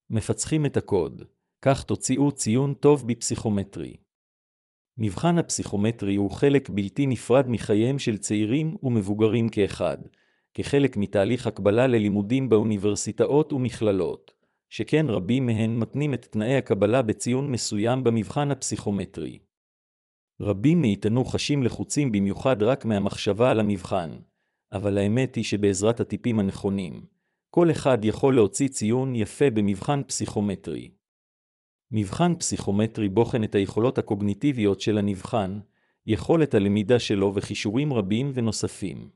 מפצחים את הקוד, כך תוציאו ציון טוב בפסיכומטרי. מבחן הפסיכומטרי הוא חלק בלתי נפרד מחייהם של צעירים ומבוגרים כאחד, כחלק מתהליך הקבלה ללימודים באוניברסיטאות ומכללות, שכן רבים מהן מתנים את תנאי הקבלה בציון מסוים במבחן הפסיכומטרי. רבים מאיתנו חשים לחוצים במיוחד רק מהמחשבה על המבחן, אבל האמת היא שבעזרת הטיפים הנכונים, כל אחד יכול להוציא ציון יפה במבחן פסיכומטרי. מבחן פסיכומטרי בוחן את היכולות הקוגניטיביות של הנבחן, יכולת הלמידה שלו וכישורים רבים ונוספים.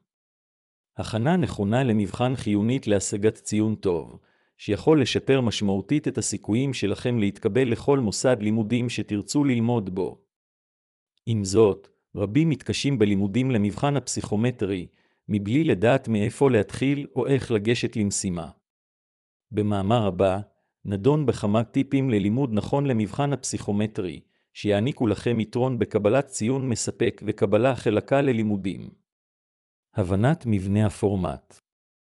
הכנה נכונה למבחן חיונית להשגת ציון טוב, שיכול לשפר משמעותית את הסיכויים שלכם להתקבל לכל מוסד לימודים שתרצו ללמוד בו. עם זאת, רבים מתקשים בלימודים למבחן הפסיכומטרי, מבלי לדעת מאיפה להתחיל או איך לגשת למשימה. במאמר הבא, נדון בכמה טיפים ללימוד נכון למבחן הפסיכומטרי, שיעניקו לכם יתרון בקבלת ציון מספק וקבלה חלקה ללימודים. הבנת מבנה הפורמט.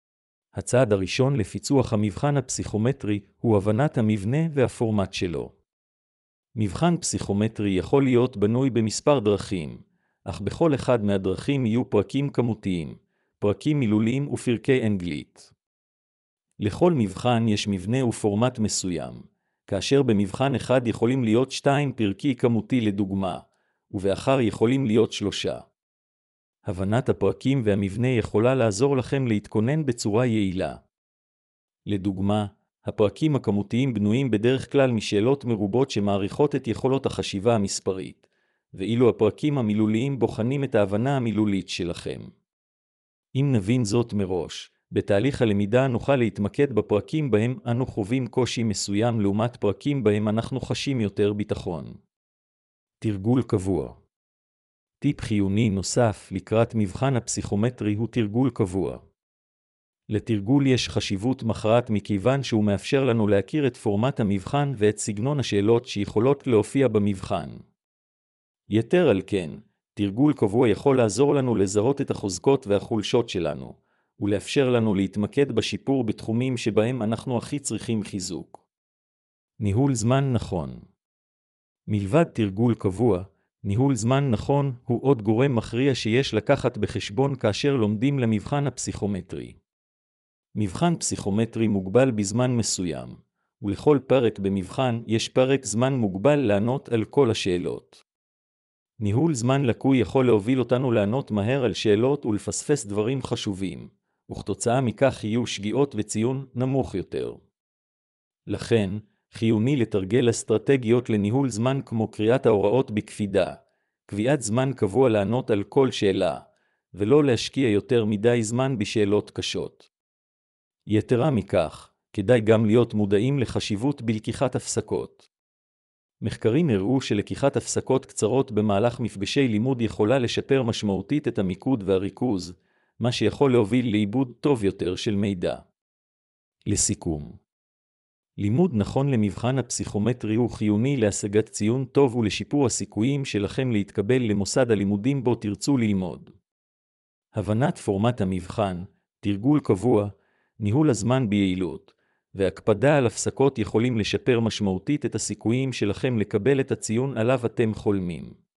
הצעד הראשון לפיצוח המבחן הפסיכומטרי הוא הבנת המבנה והפורמט שלו. מבחן פסיכומטרי יכול להיות בנוי במספר דרכים, אך בכל אחד מהדרכים יהיו פרקים כמותיים, פרקים מילוליים ופרקי אנגלית. לכל מבחן יש מבנה ופורמט מסוים, כאשר במבחן אחד יכולים להיות 2 פרקי כמותי לדוגמה, ובאחר יכולים להיות 3. הבנת הפרקים והמבנה יכולה לעזור לכם להתכונן בצורה יעילה. לדוגמה, הפרקים הכמותיים בנויים בדרך כלל משאלות מרובות שמעריכות את יכולות החשיבה המספרית, ואילו הפרקים המילוליים בוחנים את ההבנה המילולית שלכם. אם נבין זאת מראש, בתהליך הלמידה נוכל להתמקד בפרקים בהם אנו חווים קושי מסוים לעומת פרקים בהם אנחנו חשים יותר ביטחון. תרגול קבוע. טיפ חיוני נוסף לקראת מבחן הפסיכומטרי הוא תרגול קבוע. לתרגול יש חשיבות מכרעת מכיוון שהוא מאפשר לנו להכיר את פורמט המבחן ואת סגנון השאלות שיכולות להופיע במבחן. יתר על כן, תרגול קבוע יכול לעזור לנו לזהות את החוזקות והחולשות שלנו, ולאפשר לנו להתמקד בשיפור בתחומים שבהם אנחנו הכי צריכים חיזוק. ניהול זמן נכון. מלבד תרגול קבוע, ניהול זמן נכון הוא עוד גורם מכריע שיש לקחת בחשבון כאשר לומדים למבחן הפסיכומטרי. מבחן פסיכומטרי מוגבל בזמן מסוים, ולכל פרק במבחן יש פרק זמן מוגבל לענות על כל השאלות. ניהול זמן לקוי יכול להוביל אותנו לענות מהר על שאלות ולפספס דברים חשובים, וכתוצאה מכך יהיו שגיאות וציון נמוך יותר. לכן, חיוני לתרגל אסטרטגיות לניהול זמן כמו קריאת ההוראות בקפידה, קביעת זמן קבוע לענות על כל שאלה, ולא להשקיע יותר מדי זמן בשאלות קשות. יתרה מכך, כדאי גם להיות מודעים לחשיבות בלקיחת הפסקות. מחקרים הראו שלקיחת הפסקות קצרות במהלך מפגשי לימוד יכולה לשפר משמעותית את המיקוד והריכוז, מה שיכול להוביל לעיבוד טוב יותר של מידע. לסיכום, לימוד נכון למבחן הפסיכומטרי הוא חיוני להשגת ציון טוב ולשיפור הסיכויים שלכם להתקבל למוסד הלימודים בו תרצו ללמוד. הבנת פורמט המבחן, תרגול קבוע, ניהול הזמן ביעילות, והקפדה על הפסקות יכולים לשפר משמעותית את הסיכויים שלכם לקבל את הציון עליו אתם חולמים.